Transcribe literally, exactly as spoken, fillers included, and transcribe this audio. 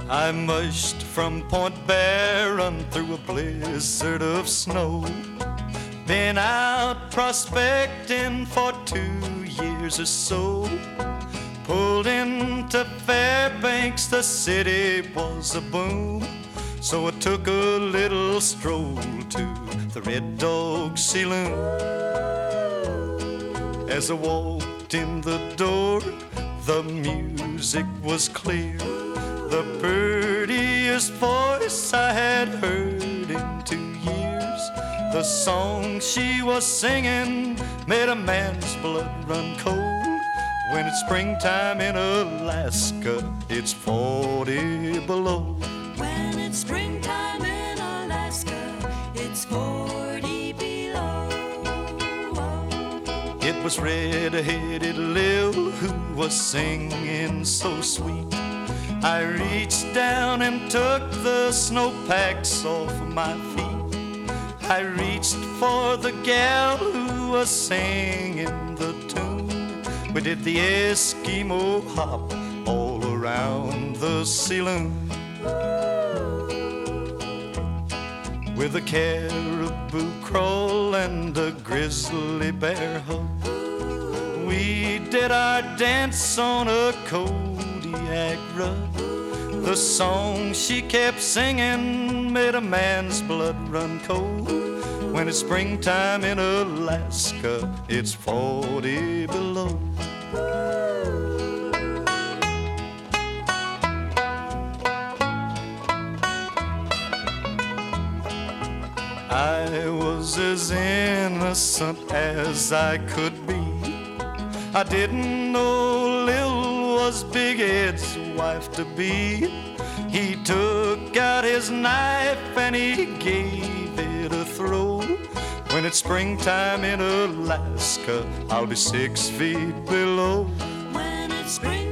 I mushed from Point Barren through a blizzard of snow. Been out prospecting for two years or so. Pulled into Fairbanks, the city was a boom. So I took a little stroll to the Red Dog Saloon. As I walked in the door, the music was clear. The prettiest voice I had heard in two years. The song she was singing made a man's blood run cold. When it's springtime in Alaska, it's forty below. When it's springtime in Alaska, it's forty below. It was red-headed Lil who was singing so sweet. I reached down and took the snowpacks off of my feet. I reached for the gal who was singing the tune. We did the Eskimo hop all around the saloon. With a caribou crawl and a grizzly bear hug, we did our dance on a Kodiak rug. The song she kept singing made a man's blood run cold. When it's springtime in Alaska, it's forty below. I was as innocent as I could be. I didn't know Lil was Big Ed's wife to be. He took out his knife and he gave it a throw. When it's springtime in Alaska, I'll be six feet below. When it's spring